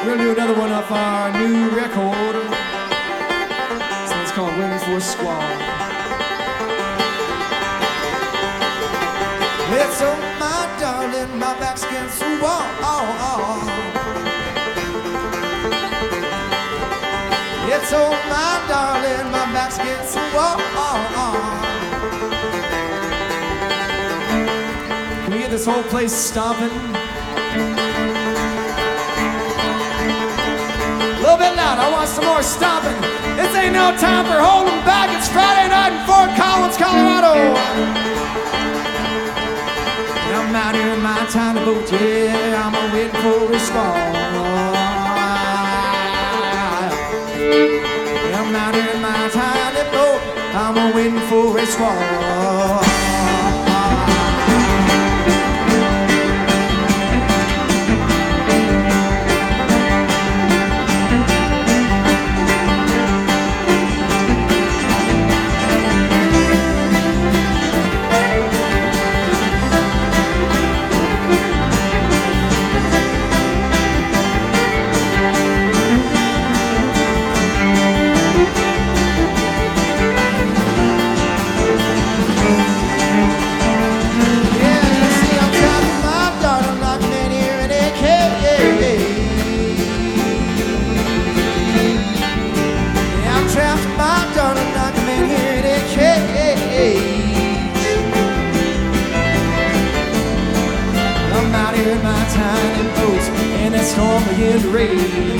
We're gonna do another one of our new record. This one's called Women for Squall. It's oh my darling, my back's against the wall. It's oh my darling, my back's against the wall. Can we get this whole place stomping? A little bit loud, I want some more stomping. This ain't no time for holding back. It's Friday night in Fort Collins, Colorado. I'm out here in my tiny boat, yeah, I'm waiting for a squall. I'm out here in my tiny boat, I'm waiting for a squall. Storm began to rage.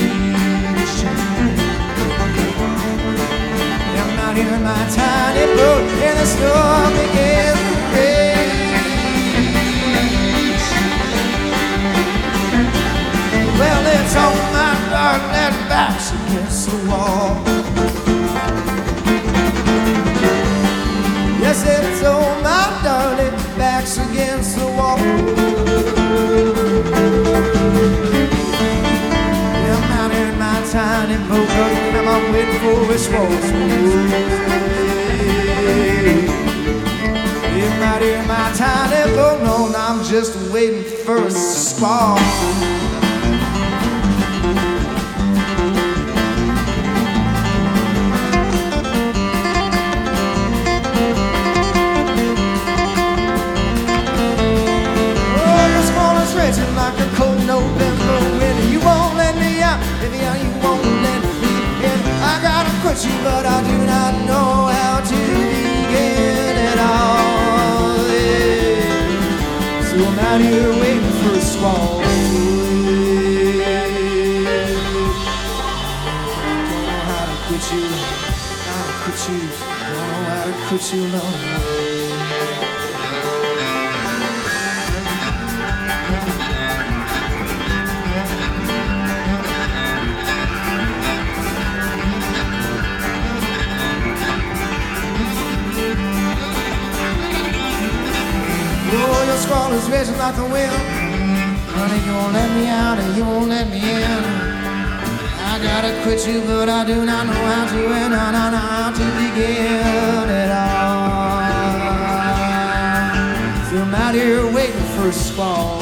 I'm out here in my tiny boat, and the storm began to rage. Well, it's on my darling back's against the wall. Yes, it's on my darling back's against the wall. Tiny boat, and I'm waiting for a squall. I'm out here in my tiny boat, no, I'm just waiting for a squall. Oh, the squall is raging like a cold November wind. You won't let me out, baby, you won't let me in. I gotta quit you, but I do not know how to begin at all. Yeah. So I'm out here waiting for a squall. Don't know how to quit you, how to quit you. Don't know how to quit you, no. The squall is raging like the wind. Honey, you won't let me out and you won't let me in. I gotta quit you, but I do not know how to, and I don't know how to begin at all. So I'm out here waiting for a squall.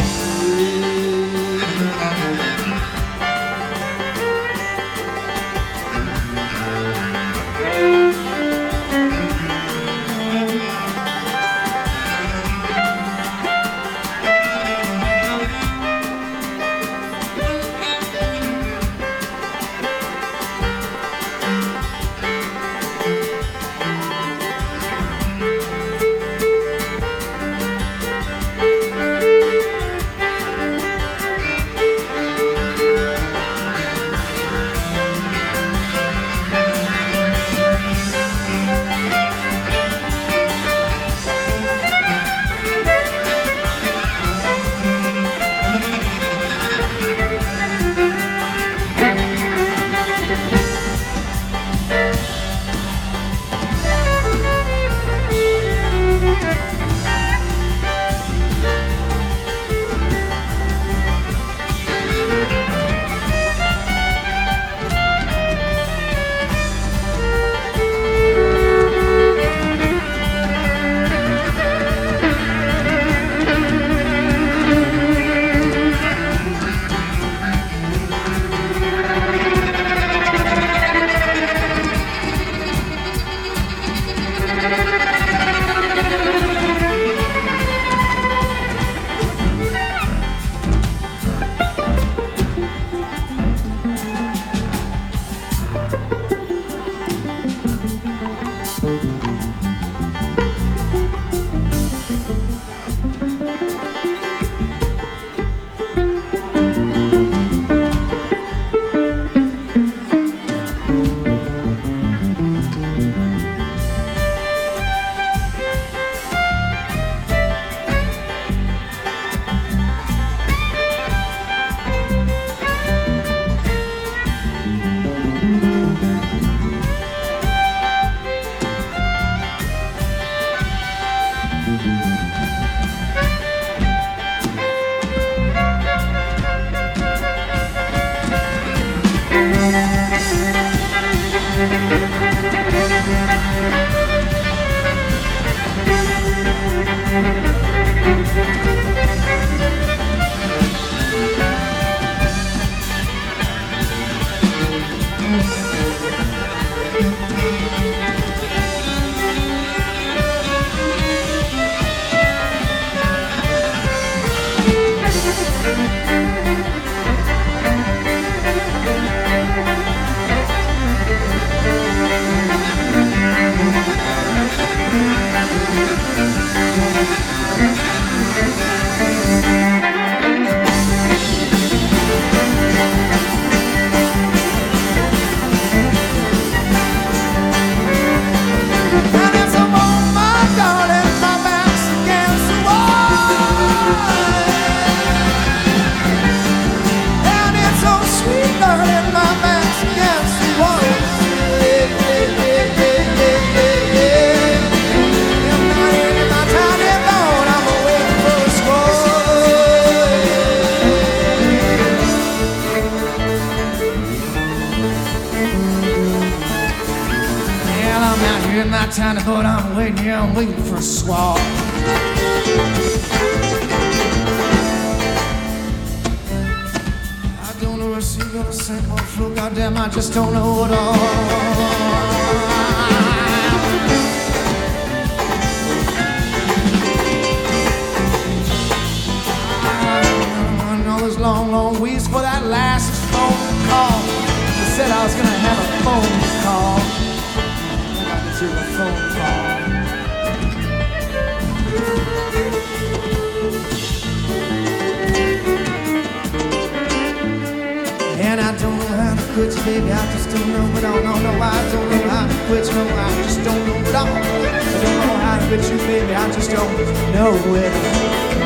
And it's a moment, my darling, my back's against the wall. And it's so sweet, darling, my back's against the wall. I'm not in my tiny boat, I'm waiting for a squall. Well, I'm out here in my tiny boat, I'm waiting here, I'm waiting for a squall. I don't know if she's gonna sink or float, goddamn, I just don't know at all. I know those long, long weeks for that last phone call. They said I was gonna have a phone call. I got to a phone call. And I don't know how to quit you, baby, I just don't know it all. No, I don't know how to quit you, no, I just don't know it all. I don't know how to quit you, baby, I just don't know it.